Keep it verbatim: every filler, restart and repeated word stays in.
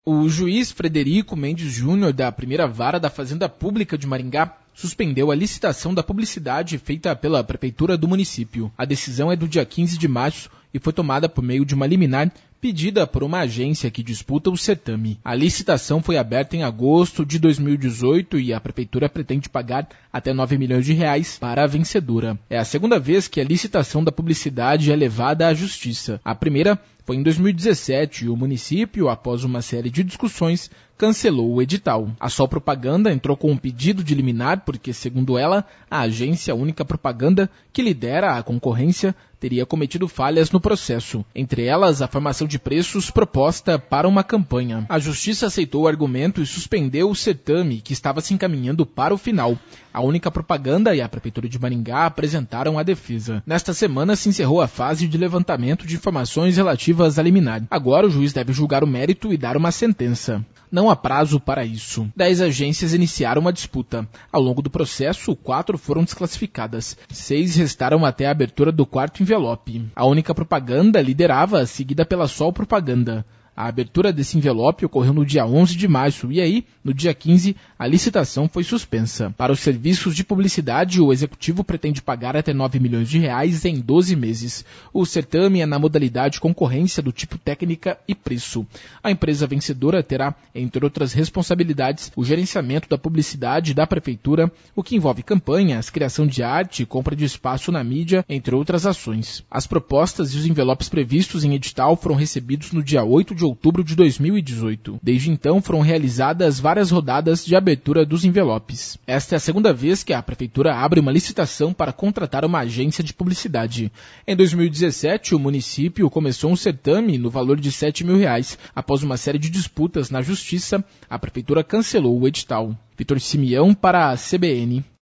O juiz Frederico Mendes Júnior, da primeira vara da Fazenda Pública de Maringá, suspendeu a licitação da publicidade feita pela Prefeitura do município. A decisão é do dia quinze de março e foi tomada por meio de uma liminar pedida por uma agência que disputa o certame. A licitação foi aberta em agosto de dois mil e dezoito e a Prefeitura pretende pagar até nove milhões de reais para a vencedora. É a segunda vez que a licitação da publicidade é levada à Justiça. A primeira foi em dois mil e dezessete e o município, após uma série de discussões, cancelou o edital. A Sol Propaganda entrou com um pedido de liminar porque, segundo ela, a agência Única Propaganda, que lidera a concorrência, teria cometido falhas no processo, entre elas a formação de preços proposta para uma campanha. A Justiça aceitou o argumento e suspendeu o certame, que estava se encaminhando para o final. A Única Propaganda e a Prefeitura de Maringá apresentaram a defesa. Nesta semana se encerrou a fase de levantamento de informações relativas à liminar. Agora o juiz deve julgar o mérito e dar uma sentença. Não há prazo para isso. Dez agências iniciaram uma disputa. Ao longo do processo, quatro foram desclassificadas. Seis restaram até a abertura do quarto envelope. A Única Propaganda liderava, seguida pela Sol Propaganda. A abertura desse envelope ocorreu no dia onze de março e aí, no dia quinze, a licitação foi suspensa. Para os serviços de publicidade, o Executivo pretende pagar até nove milhões de reais em doze meses. O certame é na modalidade concorrência do tipo técnica e preço. A empresa vencedora terá, entre outras responsabilidades, o gerenciamento da publicidade da Prefeitura, o que envolve campanhas, criação de arte, compra de espaço na mídia, entre outras ações. As propostas e os envelopes previstos em edital foram recebidos no dia oito de outubro de dois mil e dezoito. Desde então foram realizadas várias rodadas de abertura dos envelopes. Esta é a segunda vez que a Prefeitura abre uma licitação para contratar uma agência de publicidade. Em dois mil e dezessete, o município começou um certame no valor de sete mil reais. Após uma série de disputas na Justiça, a Prefeitura cancelou o edital. Vitor Simeão para a C B N.